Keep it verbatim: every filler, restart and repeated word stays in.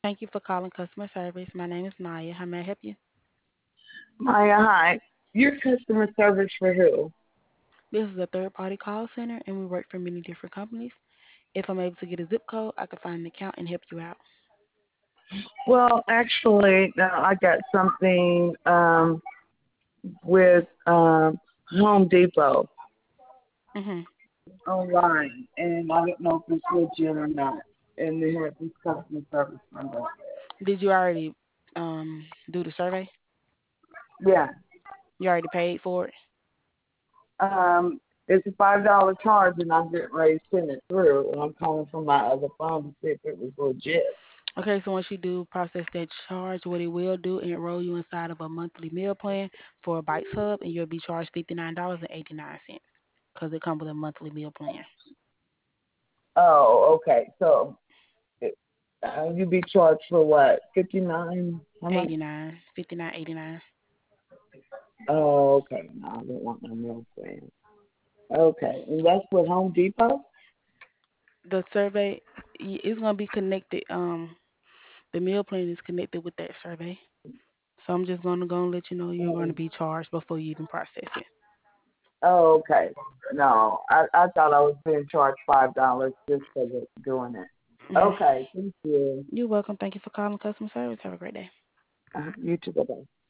Thank you for calling customer service. My name is Maya. How may I help you? Maya, hi. Your customer service for who? This is a third party call center and we work for many different companies. If I'm able to get a zip code, I can find an account and help you out. Well, actually, no, I got something um, with um, Home Depot Mhm. online, and I don't know if it's legit or not. And they have this customer service number. Did you already um do the survey? Yeah. You already paid for it? Um, it's a five dollar charge, and I'm getting ready to send it through. And I'm calling from my other phone to see if it was legit. Okay, so once you do process that charge, what it will do, enroll you inside of a monthly meal plan for a Bites Hub, and you'll be charged fifty nine dollars and eighty nine cents because it comes with a monthly meal plan. Oh, okay. So it, uh, you be charged for what? Fifty nine? How much? Eighty nine, fifty nine, eighty nine. Oh, okay. No, I don't want no meal plan. Okay, and that's with Home Depot. The survey y- is gonna be connected. Um, the meal plan is connected with that survey. So I'm just gonna go and let you know you're gonna Mm. be charged before you even process it. Oh, okay. No, I I thought I was being charged five dollars just for the, doing it. Hmm. Okay, thank you. You're welcome. Thank you for calling customer service. Have a great day. Uh, you too. Bye.